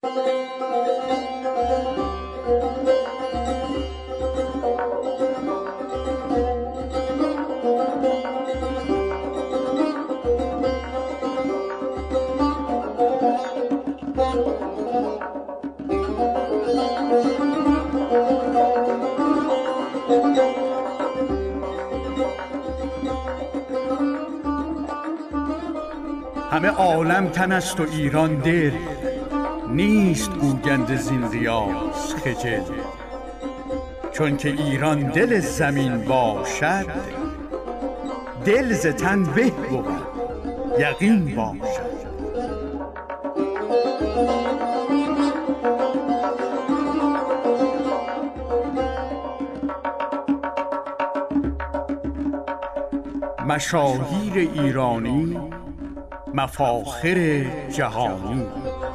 همه عالم تن است و ایران دل، نیست گوگند زین ریاض خجل. چون که ایران دل زمین باشد، دل ز تن به بود یقین باشد. مشاهیر ایرانی، مفاخر جهانی.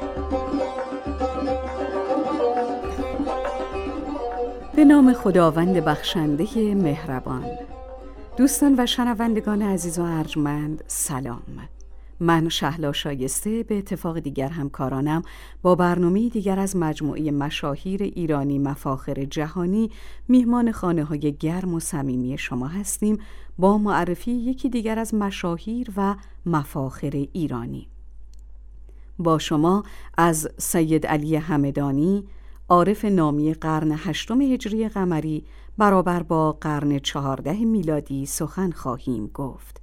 به نام خداوند بخشنده مهربان. دوستان و شنوندگان عزیز و ارجمند، سلام. من شهلا شایسته به اتفاق دیگر همکارانم با برنامه دیگر از مجموعه مشاهیر ایرانی مفاخر جهانی میهمان خانه‌های گرم و صمیمی شما هستیم با معرفی یکی دیگر از مشاهیر و مفاخر ایرانی. با شما از سید علی همدانی، عارف نامی قرن 8 هجری قمری برابر با قرن 14 میلادی سخن خواهیم گفت.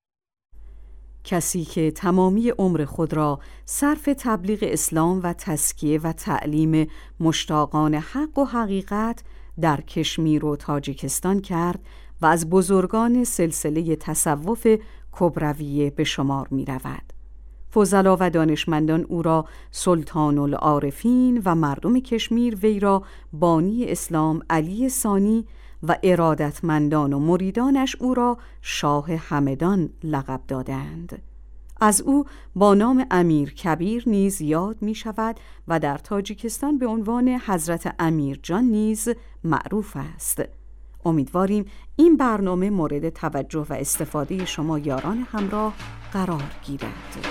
کسی که تمامی عمر خود را صرف تبلیغ اسلام و تزکیه و تعلیم مشتاقان حق و حقیقت در کشمیر و تاجیکستان کرد و از بزرگان سلسله تصوف کبرویه به شمار می رود. فضلا و دانشمندان او را سلطان العارفین و مردم کشمیر وی را بانی اسلام علی ثانی و ارادتمندان و مریدانش او را شاه همدان لقب دادند. از او با نام امیر کبیر نیز یاد می شود و در تاجیکستان به عنوان حضرت امیر جان نیز معروف است. امیدواریم این برنامه مورد توجه و استفاده شما یاران همراه قرار گیرد.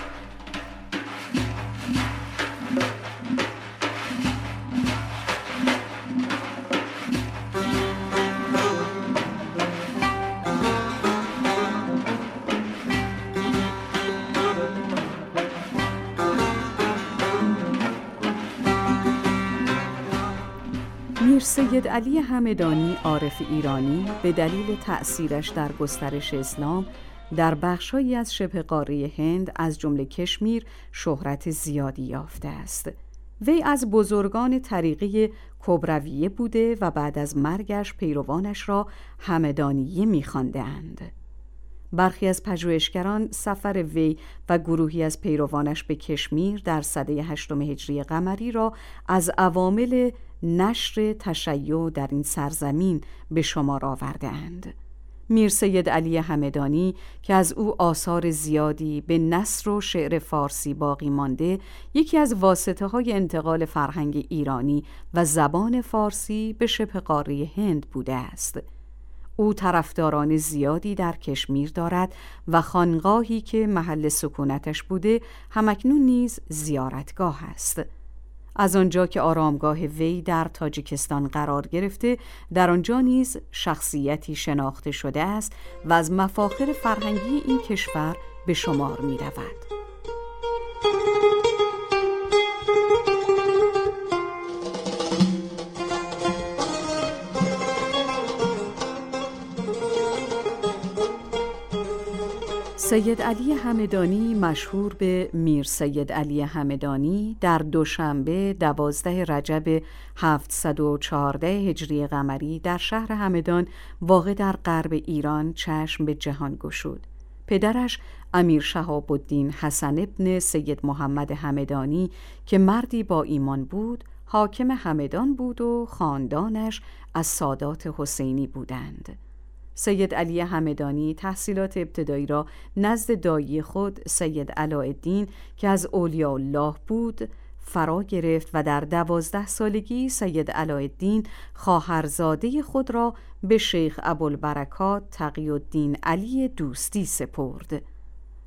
میر سید علی همدانی، عارف ایرانی، به دلیل تأثیرش در گسترش اسلام در بخش‌هایی از شبه قاره هند از جمله کشمیر شهرت زیادی یافته است. وی از بزرگان طریقه کبرویه بوده و بعد از مرگش پیروانش را همدانیه می‌خواندند. برخی از پژوهشگران سفر وی و گروهی از پیروانش به کشمیر در سده 8 هجری قمری را از عوامل نشر تشیع در این سرزمین به شمار آورده‌اند. میر سید علی همدانی که از او آثار زیادی به نثر و شعر فارسی باقی مانده، یکی از واسطه‌های انتقال فرهنگ ایرانی و زبان فارسی به شبه قاره هند بوده است. او طرفداران زیادی در کشمیر دارد و خانقاهی که محل سکونتش بوده همکنون نیز زیارتگاه است. از آنجا که آرامگاه وی در تاجیکستان قرار گرفته، در آنجا نیز شخصیتی شناخته شده است و از مفاخر فرهنگی این کشور به شمار می رود. سید علی همدانی، مشهور به میر سید علی همدانی، در دوشنبه 12 رجب 714 هجری قمری در شهر همدان واقع در غرب ایران چشم به جهان گشود. پدرش امیر شهاب الدین حسن ابن سید محمد همدانی که مردی با ایمان بود، حاکم همدان بود و خاندانش از سادات حسینی بودند. سید علی همدانی تحصیلات ابتدایی را نزد دایی خود سید علاءالدین که از اولیاء الله بود فرا گرفت و در 12 سالگی سید علاءالدین خواهرزاده خود را به شیخ ابوالبرکات تقی الدین علی دوستی سپرد.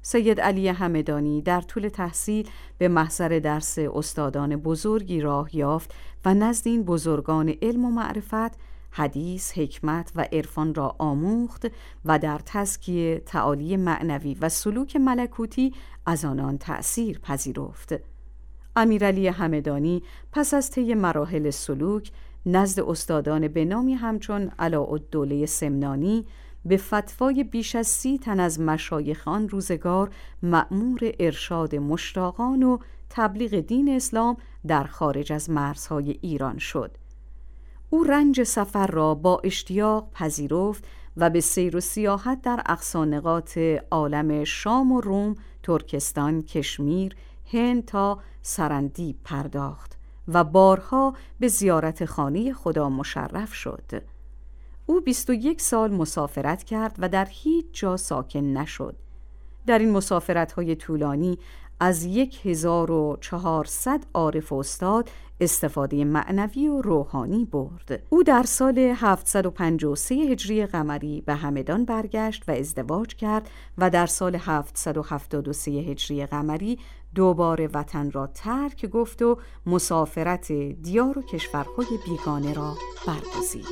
سید علی همدانی در طول تحصیل به محضر درس استادان بزرگی راه یافت و نزد این بزرگان علم و معرفت حدیث، حکمت و عرفان را آموخت و در تزکیه، تعالی معنوی و سلوک ملکوتی از آنان تأثیر پذیرفت. امیرعلی همدانی پس از طی مراحل سلوک نزد استادان به نامی همچون علاءالدوله سمنانی به فتوای بیش از 30 تن از مشایخ آن روزگار مأمور ارشاد مشتاقان و تبلیغ دین اسلام در خارج از مرزهای ایران شد. او رنج سفر را با اشتیاق پذیرفت و به سیر و سیاحت در اقصانقاط عالم شام و روم، ترکستان، کشمیر، هند تا سرندیب پرداخت و بارها به زیارت خانه خدا مشرف شد. او 21 سال مسافرت کرد و در هیچ جا ساکن نشد. در این مسافرت‌های طولانی از 1400 عارف و استاد استفاده معنوی و روحانی برد. او در سال 753 هجری قمری به همدان برگشت و ازدواج کرد و در سال 773 هجری قمری دوباره وطن را ترک گفت و مسافرت دیار و کشورهای بیگانه را برگزید.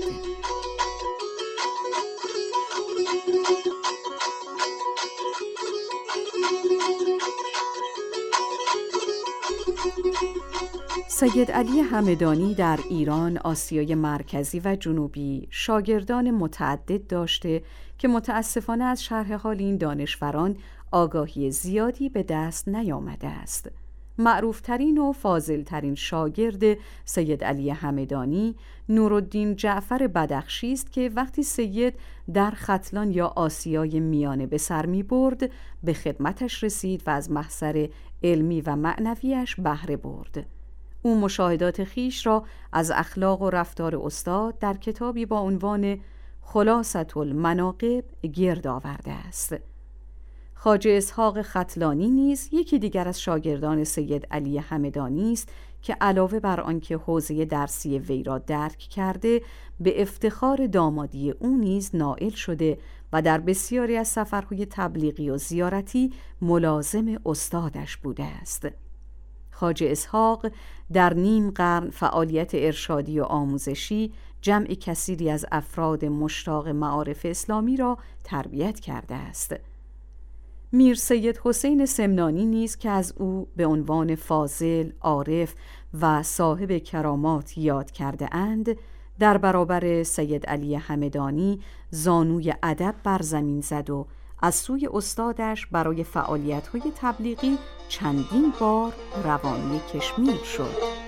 سید علی همدانی در ایران، آسیای مرکزی و جنوبی شاگردان متعدد داشته که متاسفانه از شرح حال این دانشوران آگاهی زیادی به دست نیامده است. معروفترین و فاضلترین شاگرد سید علی همدانی نورالدین جعفر بدخشی است که وقتی سید در ختلان یا آسیای میانه به سر می برد به خدمتش رسید و از محضر علمی و معنویش بهره برد. او مشاهدات خیش را از اخلاق و رفتار استاد در کتابی با عنوان خلاصة المناقب گرد آورده است. خواجه اسحاق ختلانی نیز یکی دیگر از شاگردان سید علی همدانی است که علاوه بر آنکه حوزه درسی وی را درک کرده، به افتخار دامادی او نیز نائل شده و در بسیاری از سفرهای تبلیغی و زیارتی ملازم استادش بوده است. خواجه اسحاق در نیم قرن فعالیت ارشادی و آموزشی جمع کثیری از افراد مشتاق معارف اسلامی را تربیت کرده است. میر سید حسین سمنانی نیز که از او به عنوان فاضل، عارف و صاحب کرامات یاد کرده اند، در برابر سید علی همدانی زانوی ادب بر زمین زد و از سوی استادش برای فعالیت‌های تبلیغی چندین بار روانه کشمیر شد.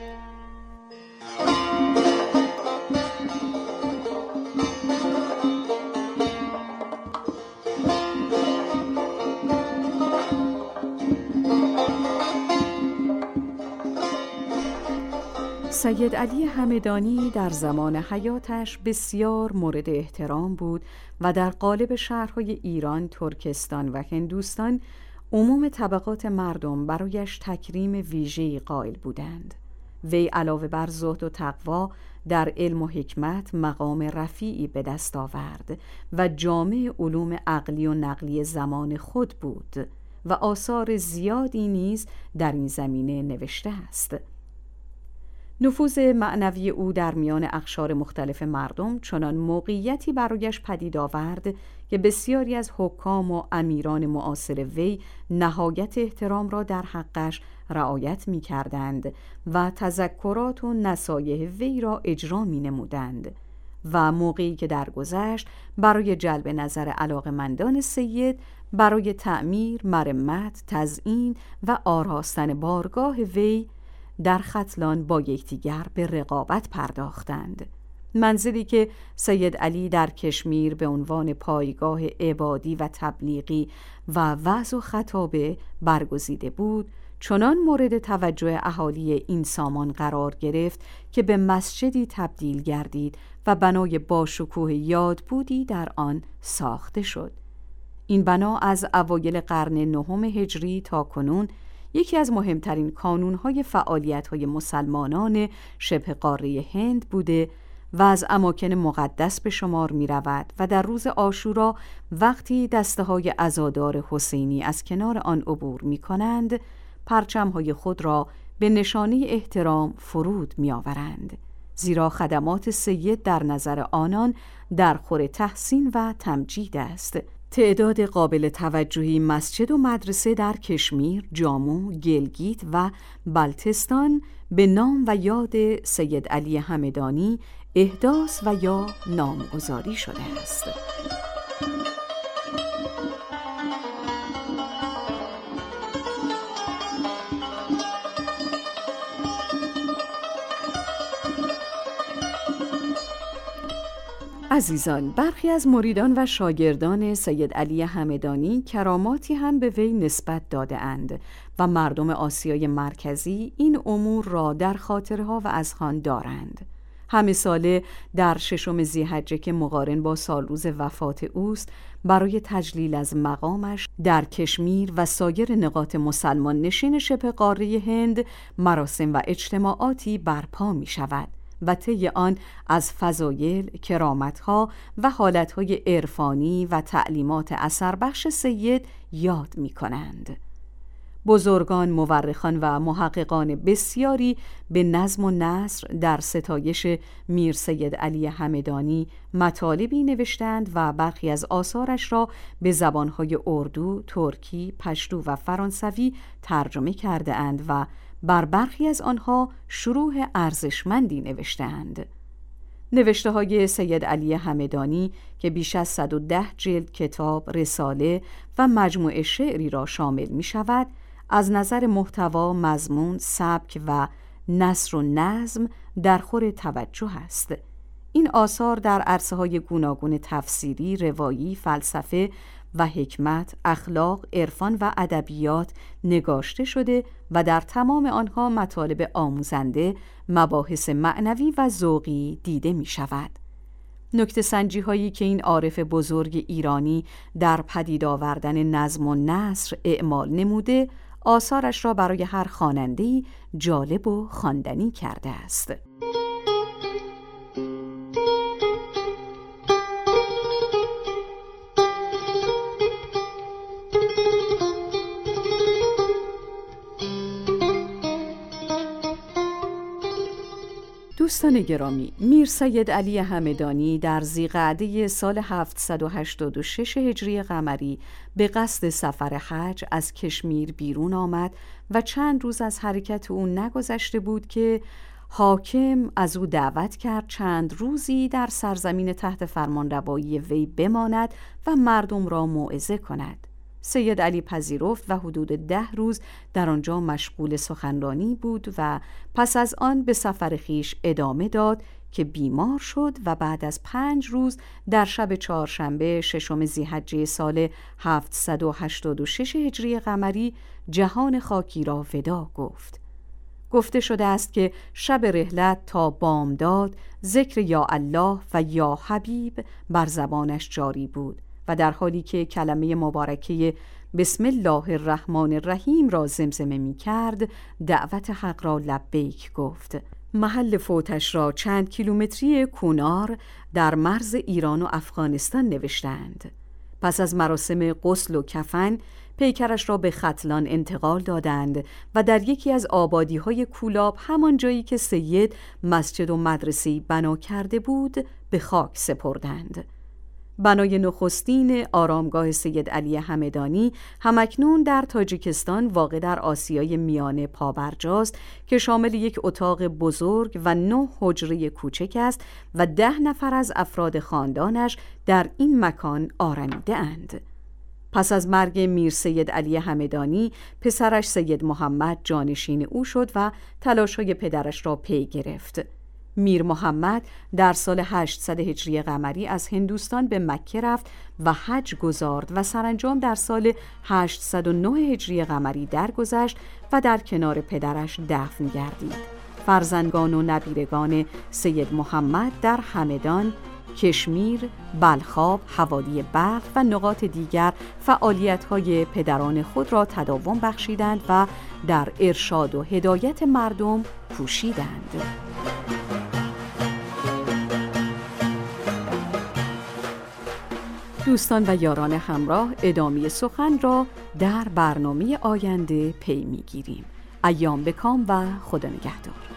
سید علی همدانی در زمان حیاتش بسیار مورد احترام بود و در قالب شهرهای ایران، ترکستان و هندوستان عموم طبقات مردم برایش تکریم ویژه‌ای قائل بودند. وی علاوه بر زهد و تقوا در علم و حکمت مقام رفیعی به دست آورد و جامع علوم عقلی و نقلی زمان خود بود و آثار زیادی نیز در این زمینه نوشته است. نفوذ معنوی او در میان اقشار مختلف مردم چنان موقعیتی برایش پدید آورد که بسیاری از حکام و امیران معاصر وی نهایت احترام را در حقش رعایت می کردند و تذکرات و نصایح وی را اجرا می نمودند و موقعی که درگذشت برای جلب نظر علاقمندان سید برای تعمیر، مرمت، تزیین و آراستن بارگاه وی در ختلان با یکدیگر به رقابت پرداختند. منزلی که سید علی در کشمیر به عنوان پایگاه عبادی و تبلیغی و وعظ و خطابه برگزیده بود، چنان مورد توجه اهالی این سامان قرار گرفت که به مسجدی تبدیل گردید و بنای باشکوه یادبودی در آن ساخته شد. این بنا از اوایل قرن نهم هجری تا کنون یکی از مهمترین کانون‌های فعالیت‌های مسلمانان شبه قاره هند بوده و از اماکن مقدس به شمار می رود و در روز عاشورا وقتی دسته های عزادار حسینی از کنار آن عبور می کنند، پرچم های خود را به نشانه احترام فرود می آورند، زیرا خدمات سید در نظر آنان در خور تحسین و تمجید است. تعداد قابل توجهی مسجد و مدرسه در کشمیر، جامو، گلگیت و بلتستان به نام و یاد سید علی همدانی احداث و یا نامگذاری شده است. عزیزان، برخی از مریدان و شاگردان سید علی همدانی کراماتی هم به وی نسبت داده اند و مردم آسیای مرکزی این امور را در خاطرها و اذهان دارند. همه ساله در 6 ذی‌حجه که مقارن با سالروز وفات اوست، برای تجلیل از مقامش در کشمیر و سایر نقاط مسلمان نشین شبه قاره هند مراسم و اجتماعاتی برپا می شود و طی آن از فضایل، کرامت‌ها و حالت‌های عرفانی و تعلیمات اثربخش سید یاد می‌کنند. بزرگان، مورخان و محققان بسیاری به نظم و نثر در ستایش میر سید علی همدانی مطالبی نوشتند و برخی از آثارش را به زبان‌های اردو، ترکی، پشتو و فرانسوی ترجمه کرده اند و بر برخی از آنها شروح ارزشمندی نوشته‌اند. نوشته‌های سید علی همدانی که بیش از 110 جلد کتاب، رساله و مجموعه شعری را شامل می‌شود، از نظر محتوا، مضمون، سبک و نثر و نظم در خور توجه است. این آثار در عرصه‌های گوناگون تفسیری، روایی، فلسفه و حکمت، اخلاق، عرفان و ادبیات نگاشته شده و در تمام آنها مطالب آموزنده، مباحث معنوی و ذوقی دیده می شود. نکته سنجی هایی که این عارف بزرگ ایرانی در پدید آوردن نظم و نثر اعمال نموده، آثارش را برای هر خواننده‌ای جالب و خواندنی کرده است. دوستان گرامی، میر سید علی همدانی در ذی‌قعده سال 786 هجری قمری به قصد سفر حج از کشمیر بیرون آمد و چند روز از حرکت او نگذشته بود که حاکم از او دعوت کرد چند روزی در سرزمین تحت فرمانروایی وی بماند و مردم را موعظه کند. سید علی پذیرفت و حدود 10 روز در آنجا مشغول سخنرانی بود و پس از آن به سفر خویش ادامه داد که بیمار شد و بعد از 5 روز در شب چهارشنبه 6 ذی‌حجه سال 786 هجری قمری جهان خاکی را وداع گفت. گفته شده است که شب رحلت تا بامداد ذکر یا الله و یا حبیب بر زبانش جاری بود و در حالی که کلمه مبارکه بسم الله الرحمن الرحیم را زمزمه می کرد، دعوت حق را لبیک گفت. محل فوتش را چند کیلومتری کونار در مرز ایران و افغانستان نوشتند. پس از مراسم غسل و کفن، پیکرش را به ختلان انتقال دادند و در یکی از آبادی‌های کولاب، همان جایی که سید مسجد و مدرسه‌ای بنا کرده بود، به خاک سپردند. بنای نخستین آرامگاه سید علی همدانی همکنون در تاجیکستان واقع در آسیای میانه پابرجاست که شامل یک اتاق بزرگ و 9 حجره کوچک است و 10 نفر از افراد خاندانش در این مکان آرمیده اند. پس از مرگ میر سید علی همدانی، پسرش سید محمد جانشین او شد و تلاش‌های پدرش را پی گرفت. میر محمد در سال 800 هجری قمری از هندوستان به مکه رفت و حج گزارد و سرانجام در سال 809 هجری قمری درگذشت و در کنار پدرش دفن گردید. فرزندگان و نبیرگان سید محمد در همدان، کشمیر، بلخاب، حوالی بلخ و نقاط دیگر فعالیت‌های پدران خود را تداوم بخشیدند و در ارشاد و هدایت مردم کوشیدند. دوستان و یاران همراه، ادامه سخن را در برنامه آینده پی می‌گیریم. ایام بکام و خدا نگهدار.